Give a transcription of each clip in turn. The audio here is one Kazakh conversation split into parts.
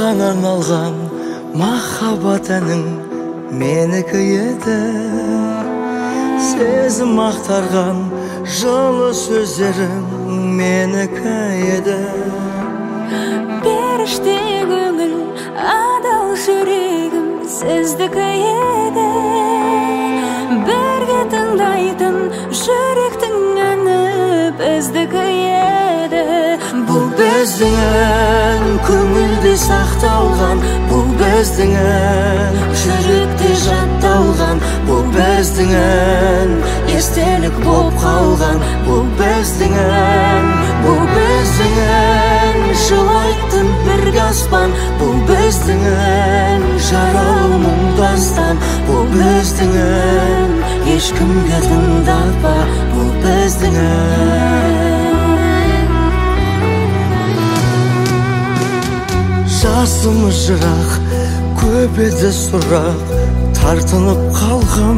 саған арналған махаббат әнің менікі еді. Сезім ақтарған жылы сөздерің менікі еді. Періште көңіл, адал жүрегім сіздікі еді. Бірге тыңдайтын жүректің әні біздікі еді. Бұл біздің ән көңілде сақталған, бұл біздің ән жүректе жатталған, бұл біздің ән естелік боп қалған, бұл біздің ән, бұл біздің ән жылайтын бірге аспан, бұл біздің ән жаралы мұңдастан, бұл біздің ән ешкімге тыңдатпа, бұл біздің ән. Жасымыз жырақ, көп еді сұрақ, тартынып қалғам.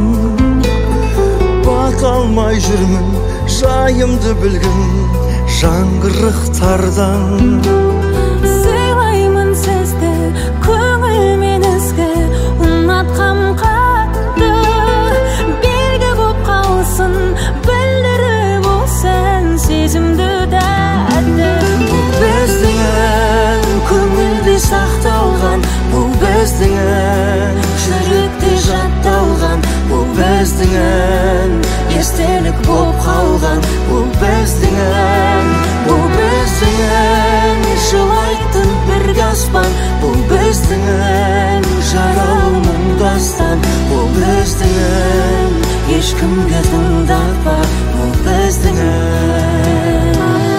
Бата алмай жүрмін, жайымды білгін жаңғырықтардан. Сыйлаймын сізді, көңілмен ізгі, ұнатқам қатты. Белгі боп қалсын, білдіріп болсын сезімді тәтті. Бұл біздің ән көңілде сақталған, бұл біздің ән жүректе жатталған, бұл біздің ән естелік боп қалған, бұл біздің ән, бұл біздің ән жылайтын бірге аспан, бұл біздің ән жаралы мұңдастан, бұл біздің ән ешкімге тыңдатпа, бұл біздің ән.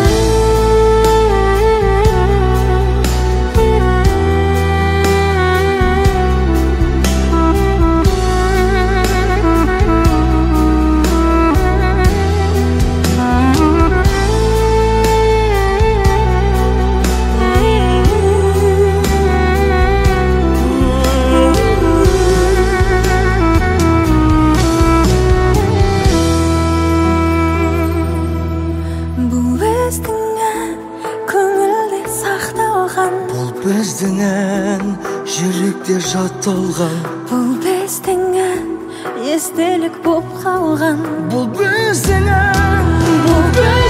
Бұл біздің ән жүректе жатталған, бұл біздің ән естелік боп қалған, бұл біздің ән, бұл